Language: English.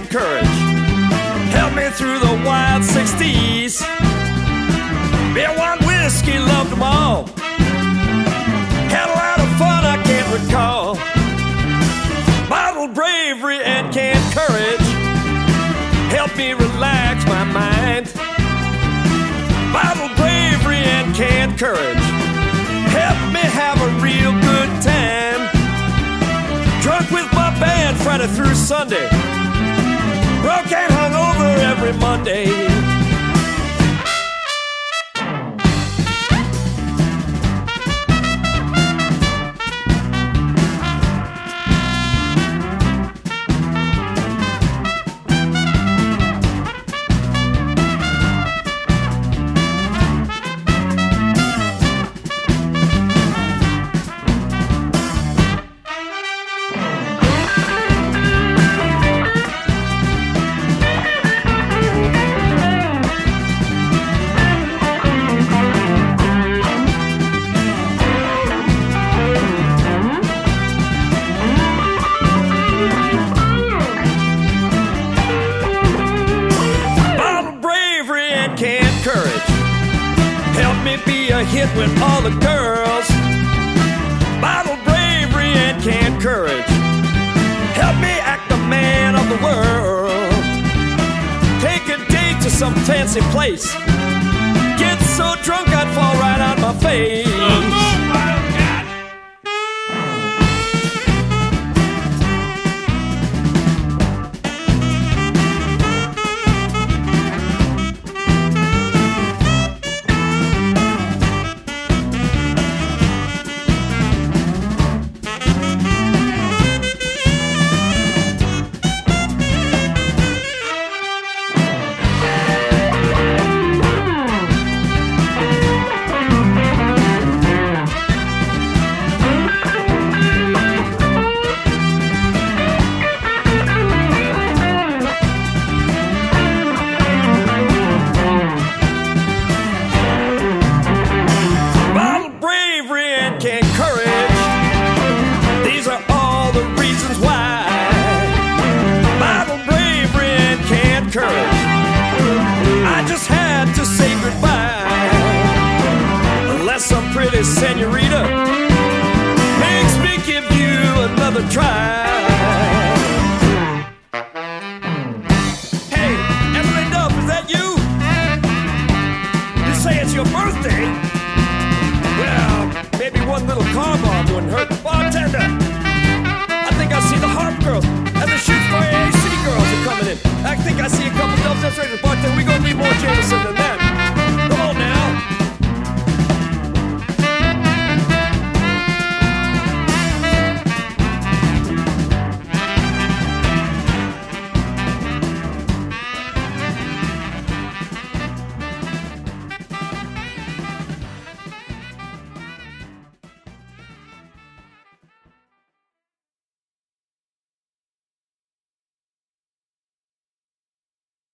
canned courage. Helped me through the wild 60s. Beer, wine, whiskey, loved them all. Had a lot of fun I can't recall. Bottled bravery and canned courage helped me relax my mind. Bottled bravery and canned courage helped me have a real good time. Drunk with my band Friday through Sunday. Broke and hungover every Monday. Hit with all the girls. Bottled bravery and canned courage help me act the man of the world. Take a date to some fancy place. Get so drunk I'd fall right on my face. Senorita makes me give you another try.